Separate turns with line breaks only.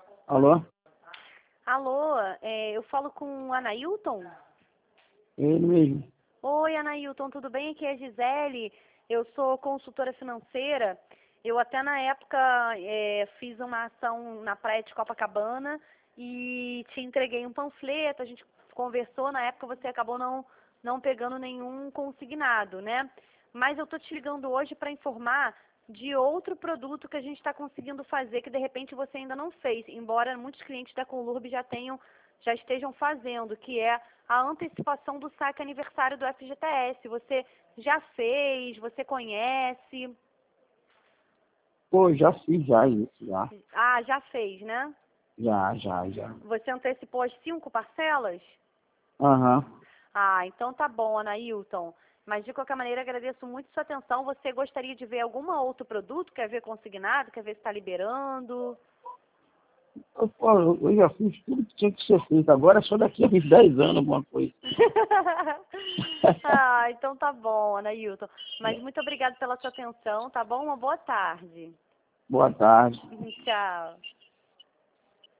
Alô?
Alô, eu falo com o Anailton?
Ele mesmo.
Oi, Anailton, tudo bem? Aqui é a Gisele, eu sou consultora financeira. Eu até na época fiz uma ação na praia de Copacabana e te entreguei um panfleto, a gente conversou, na época você acabou não pegando nenhum consignado, né? Mas eu tô te ligando hoje para informar de outro produto que a gente está conseguindo fazer que de repente você ainda não fez, embora muitos clientes da Conlurb já estejam fazendo, que é a antecipação do saque aniversário do FGTS. Você já fez? Você conhece?
Pô, já fiz já isso, já.
Ah, já fez, né?
Já.
Você antecipou as 5 parcelas?
Aham.
Ah, então tá bom, Anailton. Mas de qualquer maneira, agradeço muito sua atenção. Você gostaria de ver algum outro produto? Quer ver consignado? Quer ver se está liberando?
Eu já fiz tudo que tinha que ser feito. Agora é só daqui a uns 10 anos alguma coisa.
Ah, então tá bom, Anailton. Mas muito obrigada pela sua atenção, tá bom? Uma boa tarde.
Boa tarde.
Tchau.